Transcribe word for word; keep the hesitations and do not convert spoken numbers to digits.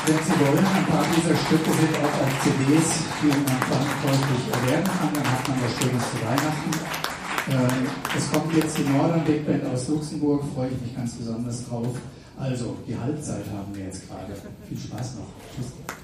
Wenn Sie wollen, ein paar dieser Stücke sind auch auf C Ds, die man käuflich erwerben kann. Dann hat man was Schönes zu Weihnachten. Ähm, es kommt jetzt die Northern Big Band aus Luxemburg, freue ich mich ganz besonders drauf. Also, die Halbzeit haben wir jetzt gerade. Viel Spaß noch. Tschüss.